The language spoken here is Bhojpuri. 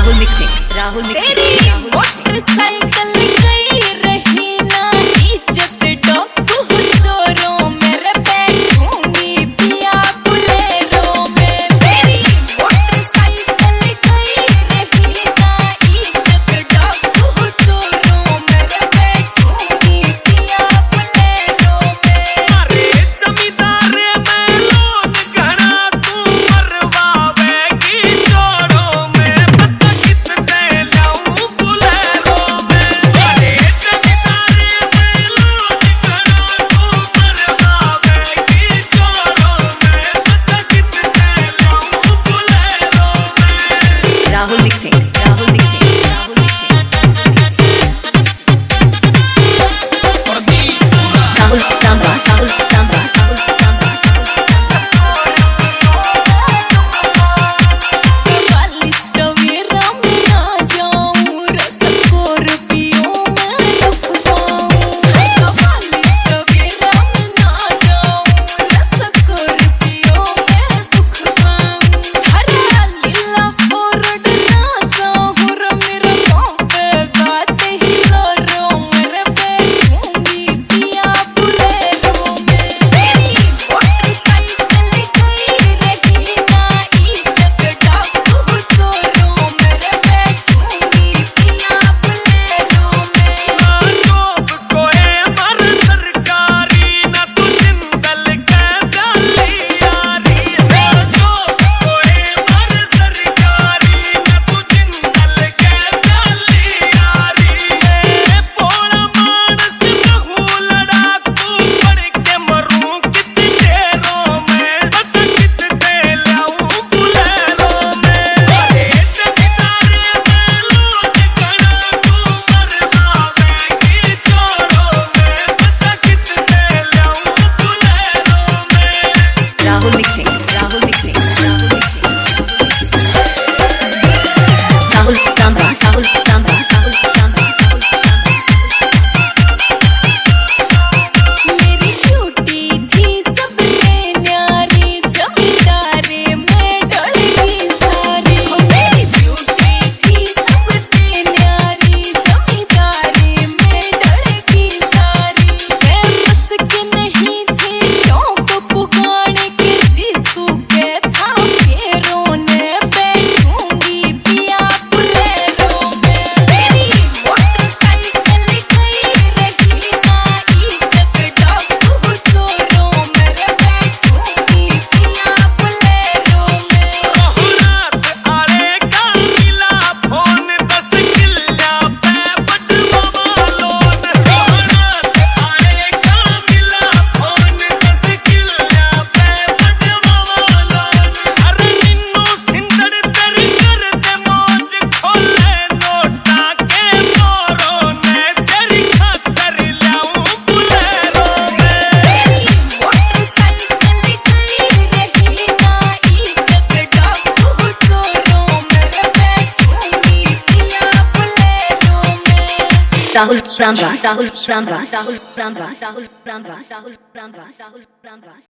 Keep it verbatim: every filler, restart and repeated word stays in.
Rahul mixing Rahul mixing motorcycle गई रही ना इज्जत डॉक्टू चोरों मेरे बैठूंगी पिया बुलेरो में। तेरी मोटरसाइकिल गई रही ना इज्जत डॉक्टू चोरों मेरे बैठूंगी पिया बुलेरो में। अरे जमींदार में लोन घरा तू मरवावेगी चोरों में पता कितने लाऊं बुलेरो में। अरे जमींदार में लोन घरा तू मरवावेगी चोरों में पता कितने लाऊं बुलेरो में। Rahul mixing Rahul mixing Rahul mixing Rahul Ramdas Rahul Ramdas Rahul Ramdas चालीस टवेरा में ना जाऊं रसखोर पियो मैं दुख पाऊं। चालीस टवेरा में ना जाऊं रसखोर पियो मैं दुख पाऊं। हरा लीला फोरड ना जाऊं रे मेरे पाँव पे गाते ही लो मेरे बैठूंगी पिया बुलेरो में। तेरी मोटरसाइकिल गई रही ना इज्जत डॉक्टू चोरों मेरे बैठूंगी पिया बुलेरो में। जॉब कोए मर सरकारी ना तू जिंदल के डाली यारी। जॉब कोए मर सरकारी ना तू जिंदल के डाली यारी। भोला मानस बहु लड़ाकू पड़ के मरूं कितने शेरों में पता कितने लाऊं बुलेरो में। अरे जमींदार में लोन घरा तू मरवावेगी चोरों में पता कितने लाऊं बुलेरो में। Rahul mixing Rahul mixing Rahul mixing Rahul Ramdas Rahul Ramdas Rahul Ramdas मेरी ड्यूटी थी सबसे न्यारी जमींदारी में डलेगी सारी। मेरी ड्यूटी थी सबसे न्यारी जमींदारी में डलेगी सारी। मैं बस के नहीं थी शौक पुकाने के जीसू के था फेरों ने बैठूंगी पिया बुलेरो में। तेरी मोटरसाइकिल गई रही ना इज्जत डॉक्टू चोरों मेरे बैठूंगी पिया बुलेरो में। रात आड़े का मिला फोन दस किल्ला पे बटवा लोन। रात आड़े का मिला फोन दस किल्ला पे बटवा लोन। अरे निन्नू सिंदड़ तेरी करते मौज खोले नोटा के मोरों ने तेरी खातर लाऊं बुलेरो में। तेरी मोटरसाइकिल गई रही ना इज्जत डॉक्टू चोरों मेरे बैठूंगी पिया बुलेरो में। राहुल रामदास राहुल रामदास राहुल रामदास राहुल रामदास राहुल रामदास राहुल रामदास